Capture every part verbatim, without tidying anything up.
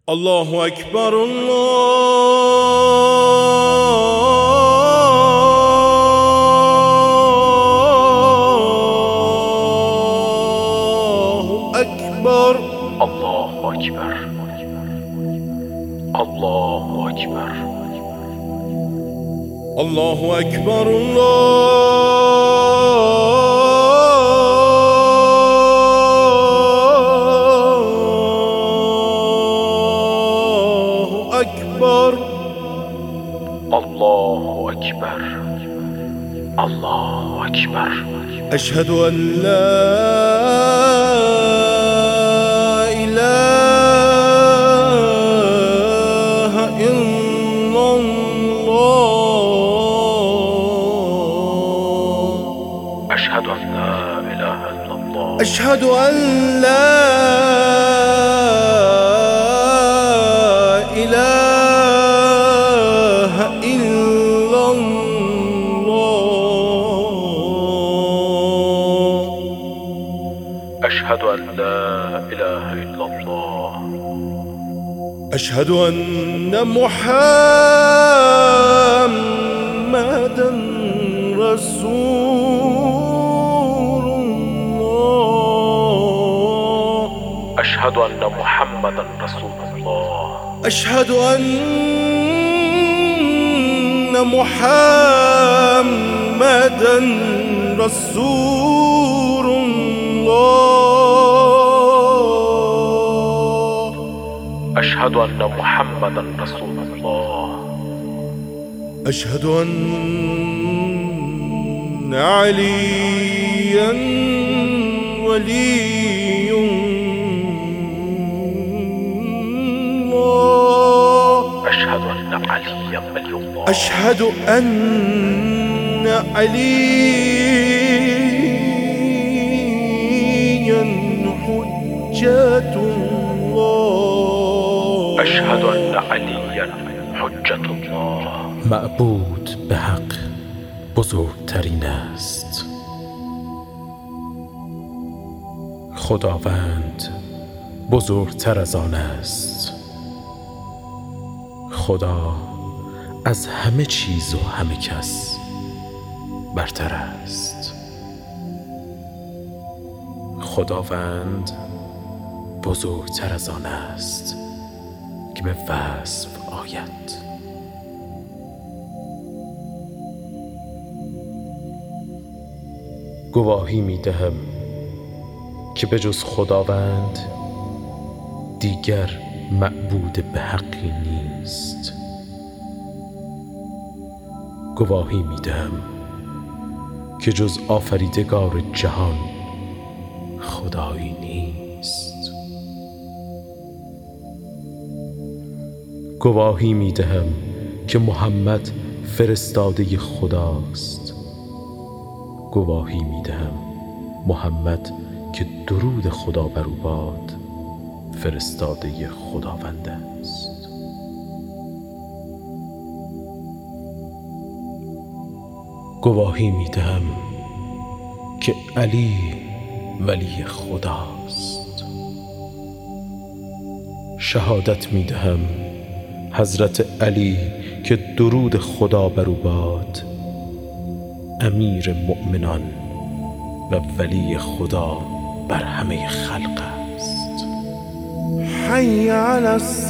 الله أكبر الله أكبر الله أكبر الله أكبر الله أكبر الله أكبر الله أكبر الله أكبر أشهد أن لا إله إلا الله أشهد أن لا إله إلا الله أشهد أن لا إله إلا الله أشهد أن لا إله إلا الله أشهد أن محمدًا رسول الله أشهد أن محمدًا رسول الله أشهد أن محمدًا رسول الله أشهد أن محمدًا رسول الله أشهد أن عليًا ولي الله أشهد أن عليًا ولي الله أشهد أن عليًا حجة الله أشهد أن عليًا حجة الله معبود به حق بزرگترین است. خداوند بزرگتر از آن است. خدا از همه چیز و همه کس برتر است. خداوند بزرگتر از آن است که به وصف آید. گواهی می دهم که به جز خداوند دیگر معبود به حقی نیست. گواهی می دهم که جز آفریدگار جهان خدایی نیست. گواهی می دهم که محمد فرستاده خداست. گواهی می دهم محمد که درود خدا بر او باد فرستاده خداوند است. گواهی می دهم که علی ولی خداست. شهادت می دهم حضرت علی که درود خدا بر او باد امیر مؤمنان و ولی خدا بر همه خلق است. حي على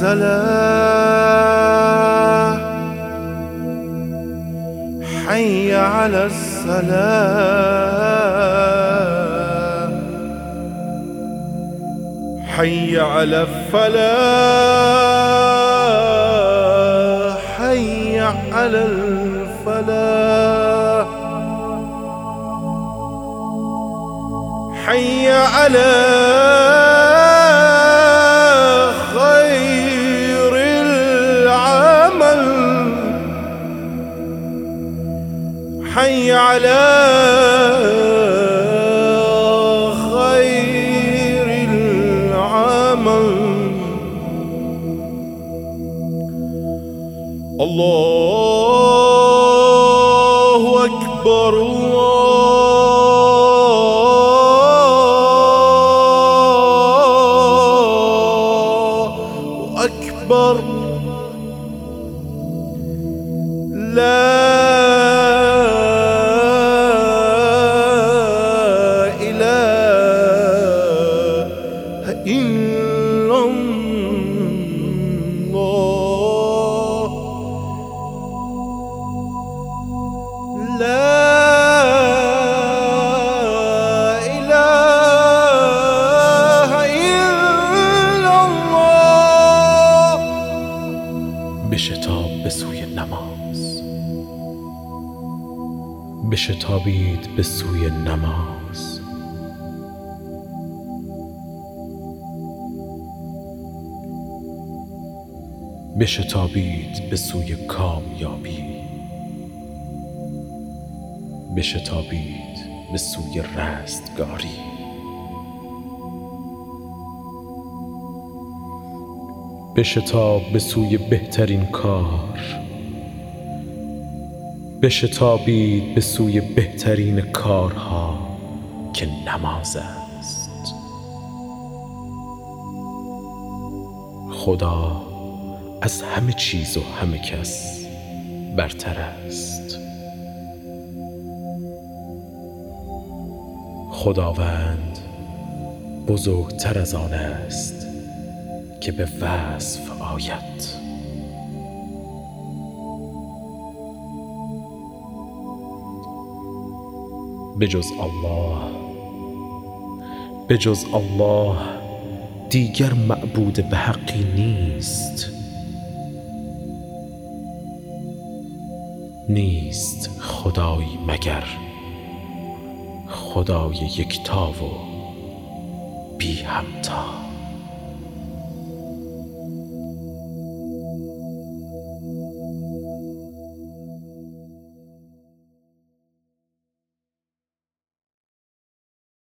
الصلاة حي على الصلاة حي على الفلاح حي على الفلاح حي على خير العمل حي على خير العمل الله أكبر الله أكبر أكبر. لا إله إلا الله. لا إله إلا الله. بشتاب به سوی نماز، بشتابید به سوی نماز. بشتابید به سوی کامیابی، بشتابید به سوی رستگاری. بشتاب به سوی بهترین کار، بشتابید به سوی بهترین کارها که نماز است. خدا از همه چیز و همه کس برتر است. خداوند بزرگتر از آن است که به وصف آید. بجز الله، بجز الله دیگر معبود به حقی نیست. نیست خدایی مگر خدای یکتا و بی همتا.